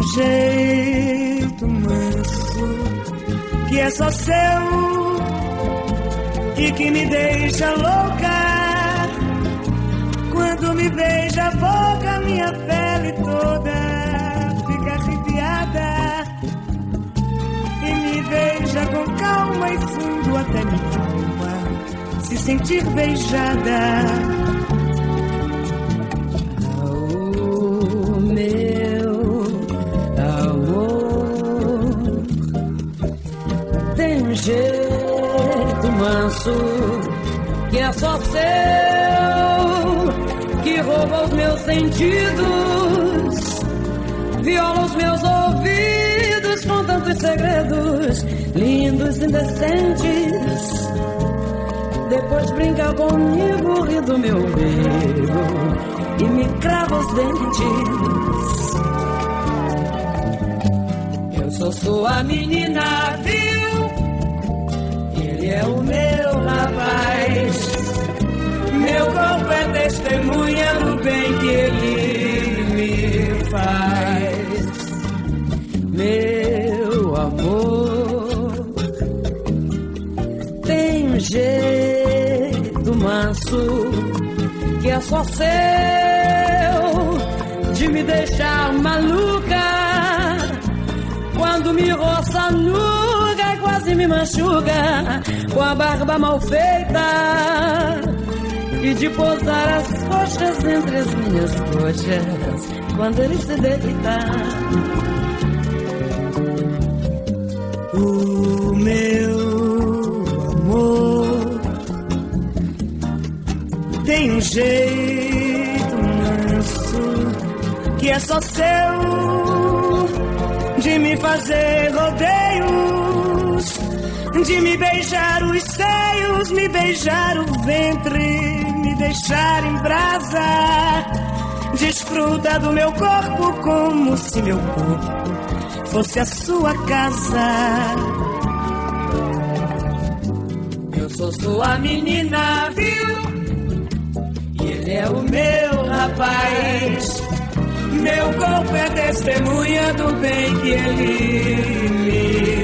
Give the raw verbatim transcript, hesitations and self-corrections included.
jeito manso que é só seu e que me deixa louca. Quando me beija a boca, minha pele toda fica arrepiada e me beija com calma e fundo até minha alma se sentir beijada. Oh, meu amor, tem um jeito manso que é só seu, que rouba os meus sentidos, viola os meus ouvidos com tantos segredos lindos e indecentes. Depois brinca comigo, ri do meu beijo e me crava os dentes. Eu sou sua menina, viu? Ele é o meu rapaz. Meu corpo é testemunha do bem que ele me faz. Meu amor, tem um jeito manso que é só seu de me deixar maluca. Quando me roça nuga e quase me machuca com a barba mal feita, e de pousar as coxas entre as minhas coxas quando ele se deita. O meu amor tem um jeito manso que é só seu de me fazer rodeios, de me beijar os seios, me beijar o ventre, me deixar em brasa. Desfruta do meu corpo como se meu corpo fosse a sua casa. Eu sou sua menina, viu? E ele é o meu rapaz. Meu corpo é testemunha do bem que ele me